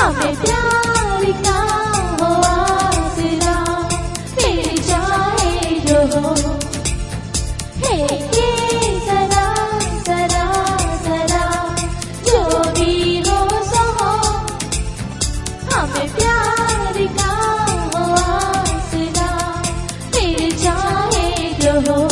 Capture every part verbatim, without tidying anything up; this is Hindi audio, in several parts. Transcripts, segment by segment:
हमें प्यार का हो आसरा, फिर चाहे जो हो। हे ये जरा जरा जरा जो भी हो सो हो, हमें प्यार का हो आसरा, फिर चाहे जो हो।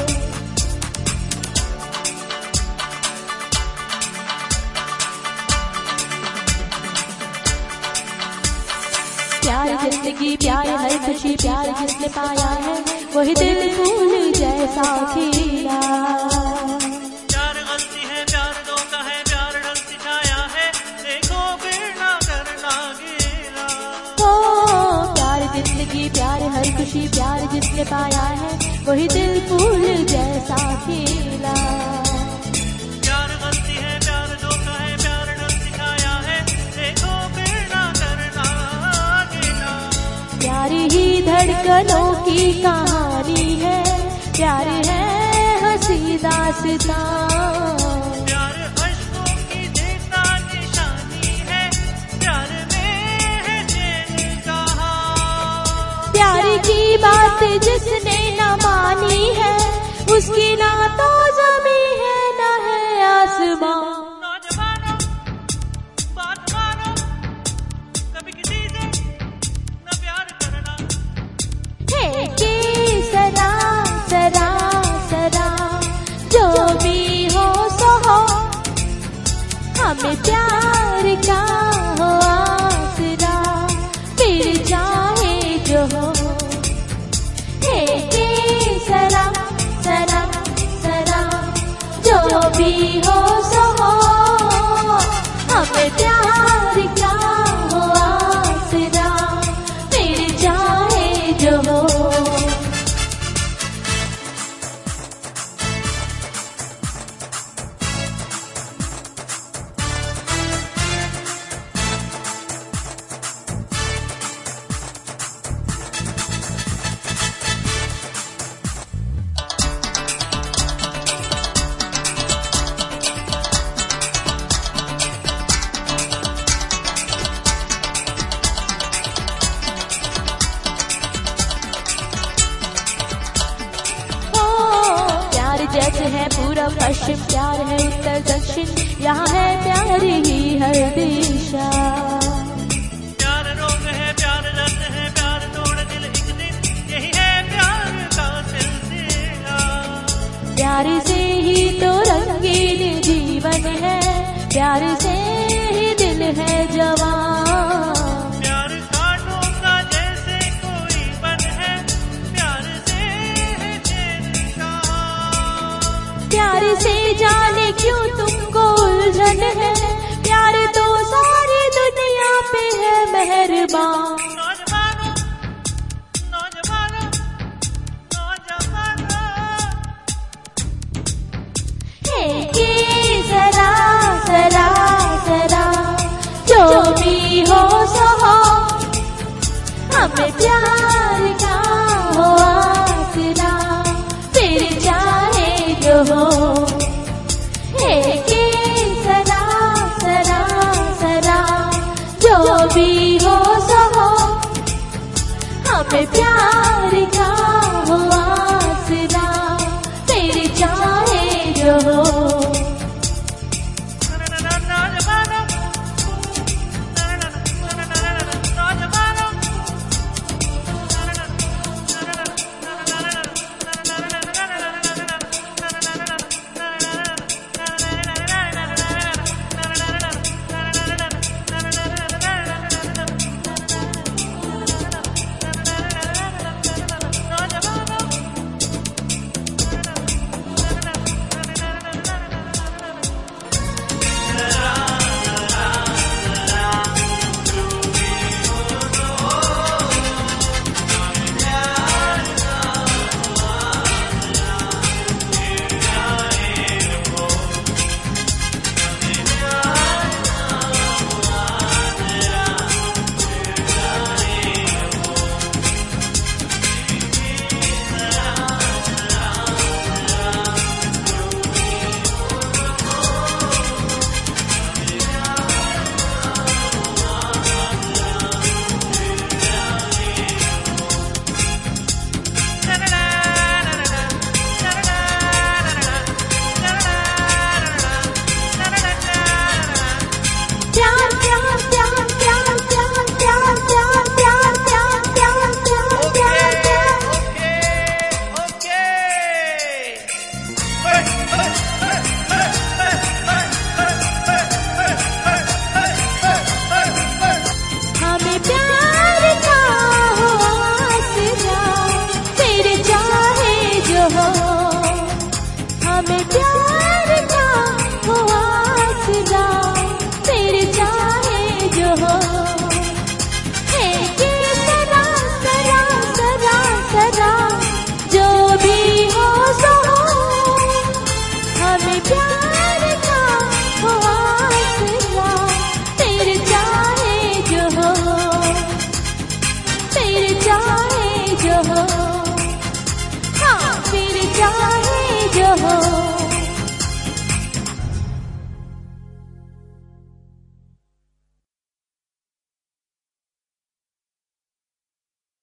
प्यार जिंदगी प्यार हर खुशी प्यार जिसने पाया है, वही दिल फूल जैसा खिला। प्यार गलती है प्यार धोखा है, प्यार ढंग सिखाया है, देखो फिर ना करना गिला। ओ प्यार जिंदगी प्यार हर खुशी प्यार जिसने पाया है, वही दिल फूल जैसा खिला। प्यार गलती है प्यार धोखा है, प्यार ढंग सिखाया है, देखो फिर ना करना गिला। प्यार ही धड़कनों की कहानी है, प्यार है हंसी दास्तां। प्यार अश्कों की देता निशानी है, प्यार में है चैन कहाँ। प्यार की बात जिसने न मानी है, उसकी ना तो जमी है न है आसमां। नौजवानों बात मानो, कभी किसी से न प्यार करना। है कि सदा सदा सदा जो भी हो सो हो, हमें प्यार का हो आसरा, फिर चाहे जो हो। है कि सदा सदा सदा जो भी हो सो हो, हमें प्यार का हो आसरा, फिर चाहे जो हो। जैसे है पूरब पश्चिम, प्यार है उत्तर दक्षिण, यहाँ है प्यार ही हर दिशा। प्यार रोग है प्यार दर्द है, प्यार तोड़ दिल एक दिन, यही है प्यार का सिलसिला। प्यार से ही तो रंगीन जीवन है, प्यार से ही दिल है जवान। प्यार कांटों का जैसे कोई बन है, प्यार से है चैन का। प्यार से जाने क्यों तुमको उलझन है, प्यार तो सारी दुनिया पे है मेहरबान। नौजवानों नौजवानों नौजवानों, है कि जरा जरा जरा जो भी हो सो हो, हमें प्यार का हो आसरा, फिर चाहे जो हो। है कि जरा जरा जरा जो भी हो सो हो, हमें प्यार